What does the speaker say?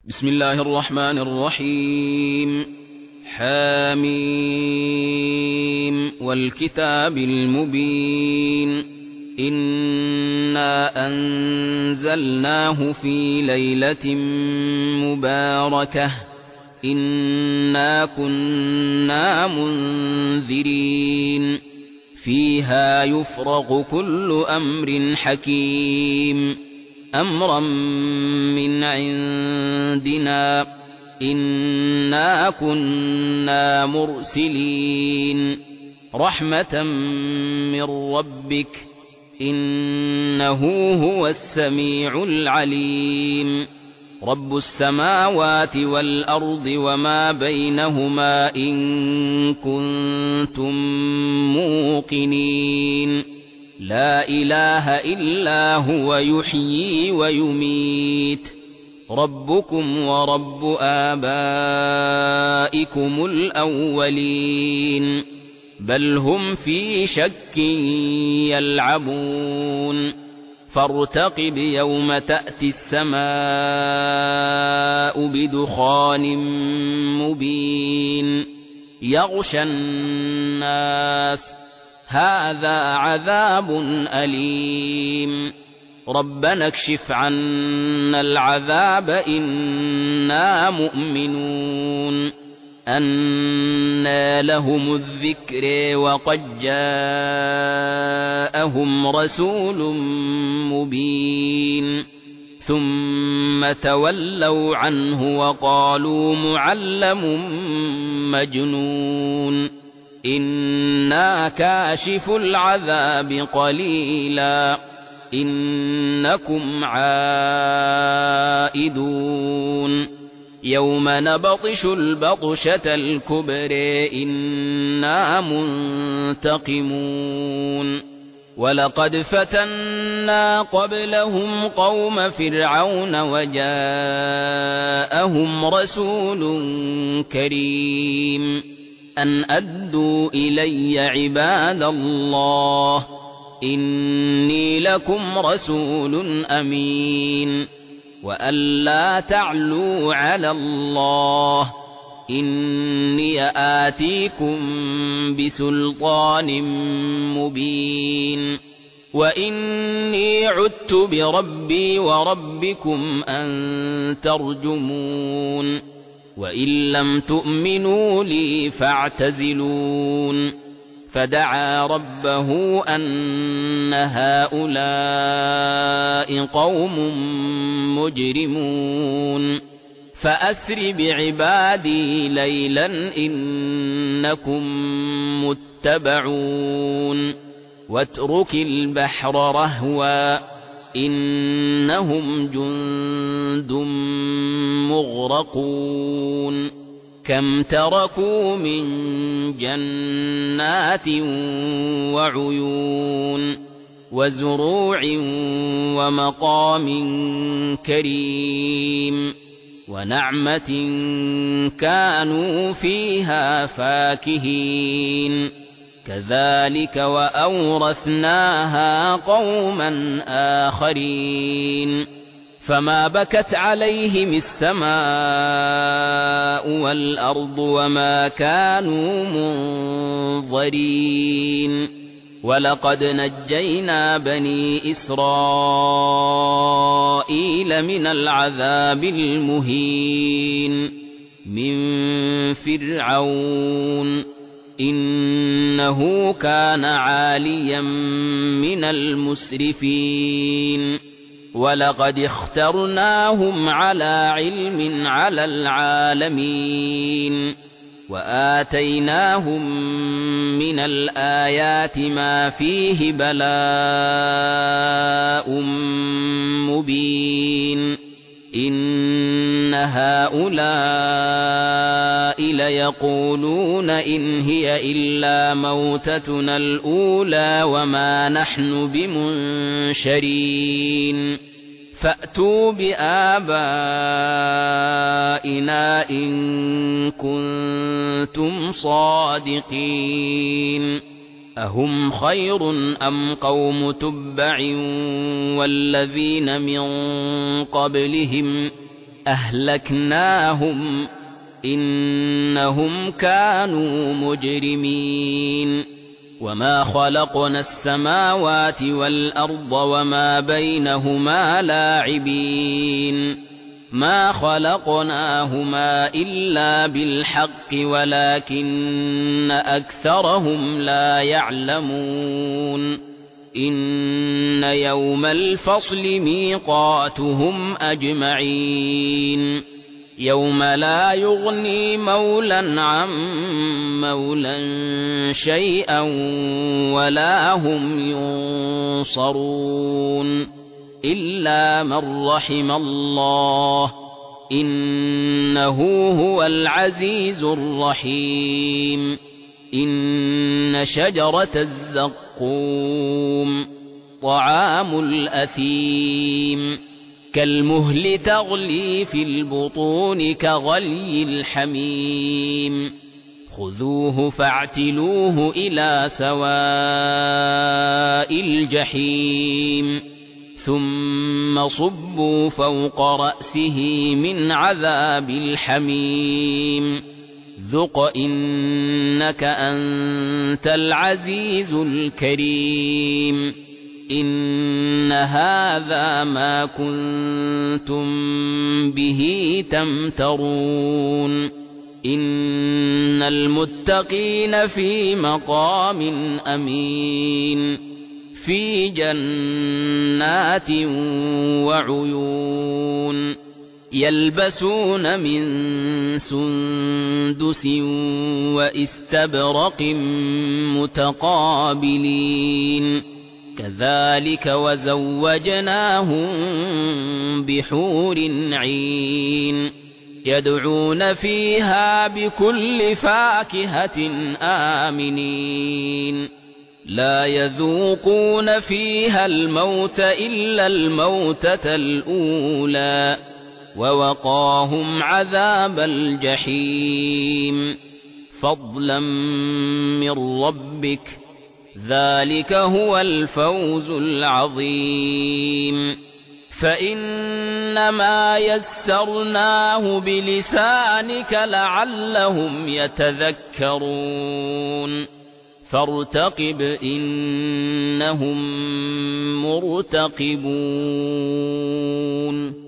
بسم الله الرحمن الرحيم. حاميم والكتاب المبين. إنا أنزلناه في ليلة مباركة إنا كنا منذرين فيها يفرق كل أمر حكيم أمرا من عندنا إنا كنا مرسلين رحمة من ربك إنه هو السميع العليم رب السماوات والأرض وما بينهما إن كنتم موقنين لا إله إلا هو يحيي ويميت ربكم ورب آبائكم الأولين بل هم في شك يلعبون فارتقب يوم تأتي السماء بدخان مبين يغشى الناس هذا عذاب أليم ربنا اكشف عنا العذاب إنا مؤمنون أنى لهم الذكر وقد جاءهم رسول مبين ثم تولوا عنه وقالوا معلم مجنون إنا كاشف العذاب قليلا إنكم عائدون يوم نبطش البطشة الكبر إنا منتقمون ولقد فتنا قبلهم قوم فرعون وجاءهم رسول كريم أن أدوا إلي عباد الله إني لكم رسول أمين وأن لا تعلوا على الله إني آتيكم بسلطان مبين وإني عدت بربي وربكم أن ترجمون وإن لم تؤمنوا لي فاعتزلون فدعا ربه أن هؤلاء قوم مجرمون فأسر بعبادي ليلا إنكم متبعون واترك البحر رهوا إنهم جند مغرقون كم تركوا من جنات وعيون وزروع ومقام كريم ونعمة كانوا فيها فاكهين كذلك وأورثناها قوما آخرين فما بكت عليهم السماء والأرض وما كانوا منظرين ولقد نجينا بني إسرائيل من العذاب المهين من فرعون إنه كان عاليا من المسرفين ولقد اخترناهم على علم على العالمين وآتيناهم من الآيات ما فيه بلاء مبين إن هؤلاء ليقولون إن هي إلا موتتنا الأولى وما نحن بمنشرين فأتوا بآبائنا إن كنتم صادقين أهم خير أم قوم تبع والذين من قبلهم أهلكناهم إنهم كانوا مجرمين وما خلقنا السماوات والأرض وما بينهما لاعبين ما خلقناهما إلا بالحق ولكن أكثرهم لا يعلمون إن يوم الفصل ميقاتهم أجمعين يوم لا يغني مولى عن مولى شيئا ولا هم ينصرون إلا من رحم الله إنه هو العزيز الرحيم إن شجرة الزقوم طعام الأثيم كالمهل تغلي في البطون كغلي الحميم خذوه فاعتلوه إلى سواء الجحيم ثم صبوا فوق رأسه من عذاب الحميم ذق إنك أنت العزيز الكريم إن هذا ما كنتم به تمترون إن المتقين في مقام أمين في جنات وعيون يلبسون من سندس وإستبرق متقابلين كذلك وزوجناهم بحور عين يدعون فيها بكل فاكهة آمنين لا يذوقون فيها الموت إلا الموتة الأولى ووقاهم عذاب الجحيم فضلا من ربك ذلك هو الفوز العظيم فإنما يسرناه بلسانك لعلهم يتذكرون فارتقب إنهم مرتقبون